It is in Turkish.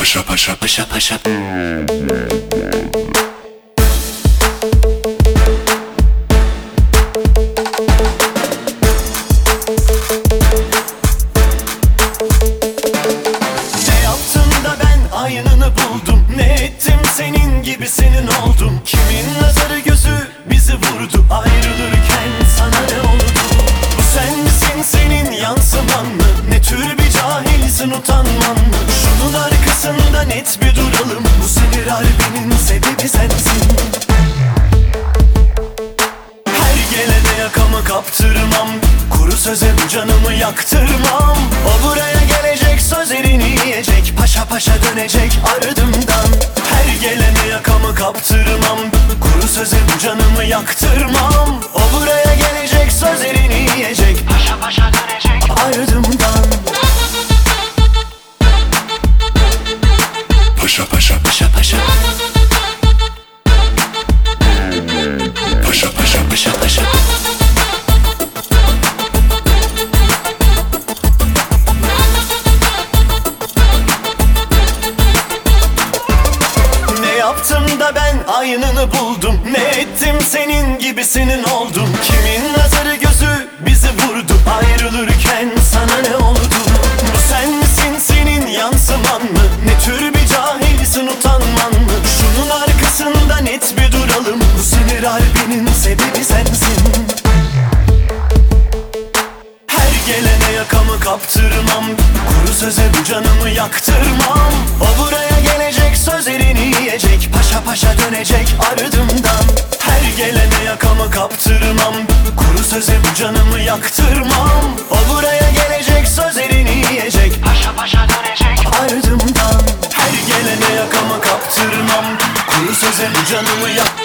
Paşa paşa paşa paşa. Aynını buldum, ne ettim senin gibisinin oldum. Kimin nazarı gözü bizi vurdu, ayrılırken sana ne oldu? Bu sen misin, senin yansıman mı? Ne tür bir cahilsin, utanman mı? Şunun arkasında net bir duralım, bu sinir harbinin sebebi sensin. Her gelene yakamı kaptırmam, kuru söze bu canımı yaktırmam. O buraya gelecek, sözlerini yiyecek, paşa paşa dönecek ardımdan. Her gelene yakamı kaptırmam, kuru söze bu canımı yaktırmam. O buraya gelecek, sözlerini yiyecek, paşa paşa dönecek ardımdan. Paşa paşa paşa paşa. Paşa paşa paşa paşa. Yaptım da ben aynını buldum, ne ettim senin gibisinin oldum. Kimin nazarı gözü bizi vurdu, ayrılırken sana ne oldu? Bu sen misin, senin yansıman mı? Ne tür bir cahilsin, utanman mı? Şunun arkasında net bir duralım, bu sinir harbinin sebebi sensin. Her gelene yakamı kaptırmam, kuru söze bu canımı yaktırmam. O buraya gelecek, sözlerini yiyecek, paşa paşa dönecek ardımdan. Her gelene yakamı kaptırmam, kuru söze bu canımı yaktırmam. O buraya gelecek, sözlerini yiyecek, paşa paşa dönecek ardımdan. Her gelene yakamı kaptırmam, kuru söze bu canımı yaktırmam.